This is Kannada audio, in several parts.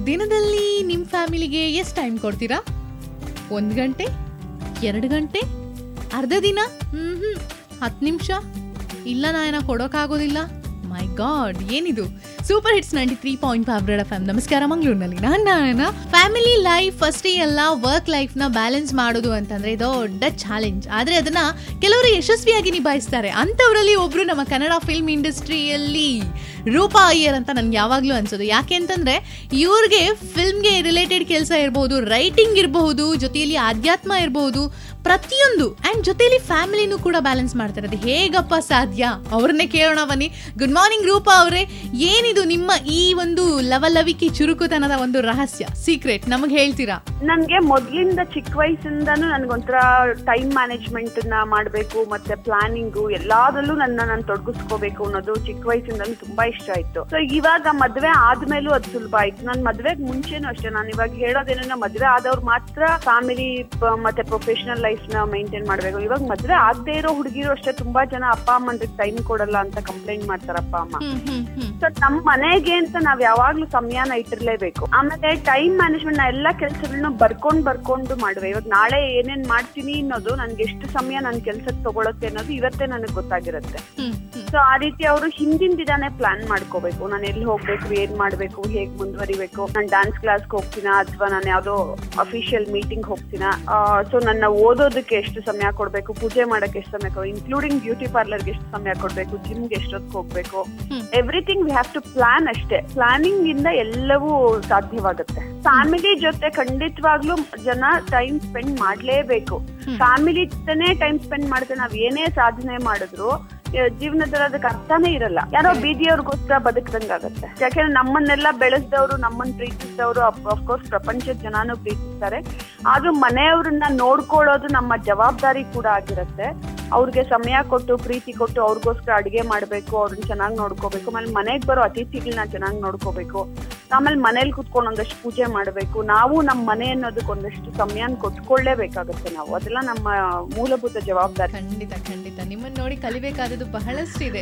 ದಿನದಲ್ಲಿ ನಿಮ್ಮ ಫ್ಯಾಮಿಲಿಗೆ ಎಷ್ಟು ಟೈಮ್ ಕೊಡ್ತೀರಾ? 1 ಗಂಟೆ, 2 ಗಂಟೆ, ಅರ್ಧ ದಿನ, 10 ನಿಮಿಷ? ಇಲ್ಲ ನಾಯನ ಕೊಡೋಕ್ಕಾಗೋದಿಲ್ಲ. ಮೈ ಗಾಡ್, ಏನಿದು? Super hits 93.5 red FM. ನಮಸ್ಕಾರ ಮಂಗಳೂರಿನಲ್ಲಿ ನಾನು. ಫ್ಯಾಮಿಲಿ ಲೈಫ್ ಫಸ್ಟೇ ಎಲ್ಲ ವರ್ಕ್ ಲೈಫ್ನ ಬ್ಯಾಲೆನ್ಸ್ ಮಾಡೋದು ಅಂತಂದ್ರೆ ದೊಡ್ಡ ಚಾಲೆಂಜ್. ಆದರೆ ಅದನ್ನ ಕೆಲವರು ಯಶಸ್ವಿಯಾಗಿ ನಿಭಾಯಿಸ್ತಾರೆ. ಅಂಥವರಲ್ಲಿ ಒಬ್ರು ನಮ್ಮ ಕನ್ನಡ ಫಿಲ್ಮ್ ಇಂಡಸ್ಟ್ರಿಯಲ್ಲಿ ರೂಪಾ ಅಯ್ಯರ್ ಅಂತ ನನ್ಗೆ ಯಾವಾಗಲೂ ಅನ್ಸೋದು. ಯಾಕೆ ಅಂತಂದ್ರೆ ಇವ್ರಿಗೆ ಫಿಲ್ಮ್ಗೆ ರಿಲೇಟೆಡ್ ಕೆಲಸ ಇರಬಹುದು, ರೈಟಿಂಗ್ ಇರಬಹುದು, ಜೊತೆಯಲ್ಲಿ ಆಧ್ಯಾತ್ಮ ಇರಬಹುದು, ಪ್ರತಿಯೊಂದು ಆ್ಯಂಡ್ ಜೊತೆಯಲ್ಲಿ ಫ್ಯಾಮಿಲಿನೂ ಕೂಡ ಬ್ಯಾಲೆನ್ಸ್ ಮಾಡ್ತಾರೆ. ಅದು ಹೇಗಪ್ಪ ಸಾಧ್ಯ? ಅವ್ರನ್ನೇ ಕೇಳೋಣ ಬನ್ನಿ. ಗುಡ್ ಮಾರ್ನಿಂಗ್ ರೂಪಾ ಅವರೇ, ಏನಿದು ನಿಮ್ಮ ಈ ಒಂದು ಲವಲವಿಕೆ ಚುರುಕುತನದ ಒಂದು ರಹಸ್ಯ, ಸೀಕ್ರೆಟ್ ನಮಗೆ ಹೇಳ್ತೀರಾ? ನನ್ಗೆ ಮೊದ್ಲಿಂದ ಚಿಕ್ಕ ವಯಸ್ಸಿಂದಾನು ನನ್ಗೊಂಥರ ಟೈಮ್ ಮ್ಯಾನೇಜ್ಮೆಂಟ್ ನ ಮಾಡ್ಬೇಕು, ಮತ್ತೆ ಪ್ಲಾನಿಂಗು ಎಲ್ಲಾದ್ರಲ್ಲೂ ನಾನು ತೊಡಗಿಸ್ಕೋಬೇಕು ಅನ್ನೋದು ಚಿಕ್ಕ ವಯಸ್ಸಿಂದಾನು ತುಂಬಾ ಇಷ್ಟ ಆಯ್ತು. ಸೊ ಇವಾಗ ಮದ್ವೆ ಆದ್ಮೇಲೂ ಅದು ಸುಲಭ ಆಯ್ತು. ನನ್ ಮದ್ವೆಗ್ ಮುಂಚೆನೂ ಅಷ್ಟೇ. ನಾನು ಇವಾಗ ಹೇಳೋದೇನೋ ಮದ್ವೆ ಆದವ್ರು ಮಾತ್ರ ಫ್ಯಾಮಿಲಿ ಮತ್ತೆ ಪ್ರೊಫೆಷನಲ್ ಲೈಫ್ ನ ಮೇಂಟೈನ್ ಮಾಡ್ಬೇಕು. ಇವಾಗ ಮದ್ವೆ ಆಗದೆ ಇರೋ ಹುಡುಗಿರು ಅಷ್ಟೇ ತುಂಬಾ ಜನ ಅಪ್ಪ ಅಮ್ಮಂದ್ರಿಗೆ ಟೈಮ್ ಕೊಡಲ್ಲ ಅಂತ ಕಂಪ್ಲೇಂಟ್ ಮಾಡ್ತಾರ ಅಪ್ಪ ಅಮ್ಮ. ಸೊ ನಮ್ ಮನೆಗೆ ಅಂತ ನಾವ್ ಯಾವಾಗ್ಲೂ ಸಮಯನ ಇಟ್ಟಿರ್ಲೇಬೇಕು. ಆಮೇಲೆ ಟೈಮ್ ಮ್ಯಾನೇಜ್ಮೆಂಟ್ ನಾ ಎಲ್ಲಾ ಕೆಲ್ಸಗಳನ್ನ ಬರ್ಕೊಂಡು ಮಾಡುವೆ. ಇವಾಗ ನಾಳೆ ಏನೇನ್ ಮಾಡ್ತೀನಿ ಅನ್ನೋದು ನನ್ಗೆ ಎಷ್ಟು ಸಮಯ ನನ್ ಕೆಲ್ಸಕ್ಕೆ ತಗೊಳತ್ತೆ ಅನ್ನೋದು ಇವತ್ತೇ ನನಗೆ ಗೊತ್ತಾಗಿರುತ್ತೆ. ಸೊ ಆ ರೀತಿ ಅವರು ಹಿಂದಿನ ದಿನಾನೇ ಪ್ಲಾನ್ ಮಾಡ್ಕೋಬೇಕು. ನಾನು ಎಲ್ಲಿ ಹೋಗ್ಬೇಕು, ಏನ್ ಮಾಡ್ಬೇಕು, ಹೇಗ್ ಮುಂದುವರಿಬೇಕು, ನಾನು ಡಾನ್ಸ್ ಕ್ಲಾಸ್ಗೆ ಹೋಗ್ತೀನಾ ಅಥವಾ ನಾನು ಯಾವ್ದೋ ಅಫಿಷಿಯಲ್ ಮೀಟಿಂಗ್ ಹೋಗ್ತೀನಾ, ಸೊ ನನ್ನ ಓದೋದಕ್ಕೆ ಎಷ್ಟು ಸಮಯ ಕೊಡ್ಬೇಕು, ಪೂಜೆ ಮಾಡಕ್ಕೆ ಎಷ್ಟು ಸಮಯ ಕೊಡ್ಬೇಕು, ಇನ್ಕ್ಲೂಡಿಂಗ್ ಬ್ಯೂಟಿ ಪಾರ್ಲರ್ಗೆ ಎಷ್ಟು ಸಮಯ ಕೊಡ್ಬೇಕು, ಜಿಮ್ಗೆ ಎಷ್ಟೊತ್ತಿಗೆ ಹೋಗ್ಬೇಕು, everything we have to plan ಅಷ್ಟೇ. ಪ್ಲಾನಿಂಗ್ ಇಂದ ಎಲ್ಲವೂ ಸಾಧ್ಯವಾಗುತ್ತೆ. ಫ್ಯಾಮಿಲಿ ಜೊತೆ ಖಂಡಿತವಾಗ್ಲೂ ಜನ ಟೈಮ್ ಸ್ಪೆಂಡ್ ಮಾಡ್ಲೇಬೇಕು. ಫ್ಯಾಮಿಲಿ ಜೊತೆನೆ ಟೈಮ್ ಸ್ಪೆಂಡ್ ಮಾಡಿದ್ರೆ ನಾವ್ ಏನೇ ಸಾಧನೆ ಮಾಡಿದ್ರು ಜೀವನದಲ್ಲಿ ಅದಕ್ಕೆ ಅರ್ಥನೇ ಇರಲ್ಲ. ಯಾರೋ ಬೀದಿಯವ್ರಿಗೋಸ್ಕರ ಬದುಕದಂಗಾಗತ್ತೆ. ಯಾಕೆಂದ್ರೆ ನಮ್ಮನ್ನೆಲ್ಲ ಬೆಳೆಸಿದವರು, ನಮ್ಮನ್ನ ಪ್ರೀತಿಸಿದವರು ಅಫ್ಕೋರ್ಸ್ ಪ್ರಪಂಚದ ಜನಾನು ಪ್ರೀತಿಸ್ತಾರೆ. ಆದ್ರೂ ಮನೆಯವ್ರನ್ನ ನೋಡ್ಕೊಳ್ಳೋದು ನಮ್ಮ ಜವಾಬ್ದಾರಿ ಕೂಡ ಆಗಿರುತ್ತೆ. ಅವ್ರಿಗೆ ಸಮಯ ಕೊಟ್ಟು, ಪ್ರೀತಿ ಕೊಟ್ಟು, ಅವ್ರಿಗೋಸ್ಕರ ಅಡಿಗೆ ಮಾಡ್ಬೇಕು, ಅವ್ರನ್ನ ಚೆನ್ನಾಗಿ ನೋಡ್ಕೋಬೇಕು. ಆಮೇಲೆ ಮನೆಗ್ ಬರೋ ಅತಿಥಿಗಳನ್ನ ಚೆನ್ನಾಗಿ ನೋಡ್ಕೋಬೇಕು. ಆಮೇಲೆ ಮನೇಲಿ ಕುತ್ಕೊಂಡು ಒಂದಷ್ಟು ಪೂಜೆ ಮಾಡ್ಬೇಕು. ನಾವು ನಮ್ಮ ಮನೆ ಅನ್ನೋದಕ್ಕೆ ಒಂದಷ್ಟು ಸಮಯನ ಕೊಟ್ಕೊಳ್ಳೇಬೇಕಾಗುತ್ತೆ ನಾವು. ಅದೆಲ್ಲ ನಮ್ಮ ಮೂಲಭೂತ ಜವಾಬ್ದಾರಿ. ಖಂಡಿತ ಖಂಡಿತ. ನಿಮ್ಮನ್ನ ನೋಡಿ ಕಲಿಬೇಕಾದದ್ದು ಬಹಳಷ್ಟಿದೆ.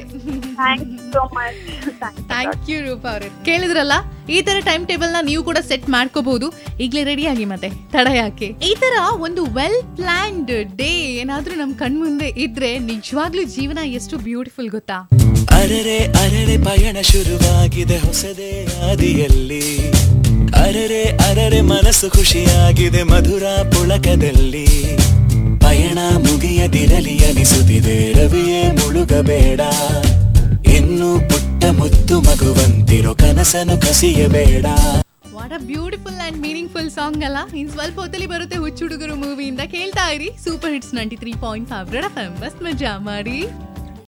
ಥ್ಯಾಂಕ್ ಯು ರೂಪಾ ಅವರೇ. ಕೇಳಿದ್ರಲ್ಲ, ಈ ತರ ಟೈಮ್ ಟೇಬಲ್ ನ ನೀವು ಕೂಡ ಸೆಟ್ ಮಾಡ್ಕೋಬಹುದು. ಈಗಲೇ ರೆಡಿ ಆಗಿ, ಮತ್ತೆ ತಡ ಯಾಕೆ? ಈ ತರ ಒಂದು ವೆಲ್ ಪ್ಲಾನ್ಡ್ ಡೇ ಏನಾದ್ರೂ ನಮ್ ಕಣ್ಮುಂದೆ ಇದ್ರೆ ನಿಜವಾಗ್ಲೂ ಜೀವನ ಎಷ್ಟು ಬ್ಯೂಟಿಫುಲ್ ಗೊತ್ತಾ? ಅರರೆ ಅರರೆ ಪಯಣ ಶುರುವಾಗಿದೆ ಹೊಸದೇ ಆದಿಯಲ್ಲಿ. ಅರರೆ ಅರರೆ ಮನಸ್ಸು ಖುಷಿಯಾಗಿದೆ ಮಧುರ ಪುಳಕದಲ್ಲಿ. ಪಯಣ ಮುಗಿಯದಿರಲಿ ಅನಿಸುತ್ತಿದೆ ರವಿಯೇ ಮುಳುಗಬೇಡ. ಇನ್ನು ಪುಟ್ಟ ಮುತ್ತು ಮಗುವಂತಿರೋ ಕನಸನ್ನು ಕಸಿಯಬೇಡ. What a beautiful and meaningful song ಅಲ್ಲ? ಇನ್ ಸ್ವಲ್ಪ ಹೊತ್ತಲ್ಲಿ ಬರುತ್ತೆ ಹುಚ್ಚುಡುಗರು ಮೂವಿಯಿಂದ. ಕೇಳ್ತಾ ಇರಿ ಸೂಪರ್ ಹಿಟ್ಸ್ 93.5 ರೆಡ್ FM. ಮಸ್ತ್ ಮಜಾ ಮಾಡಿ.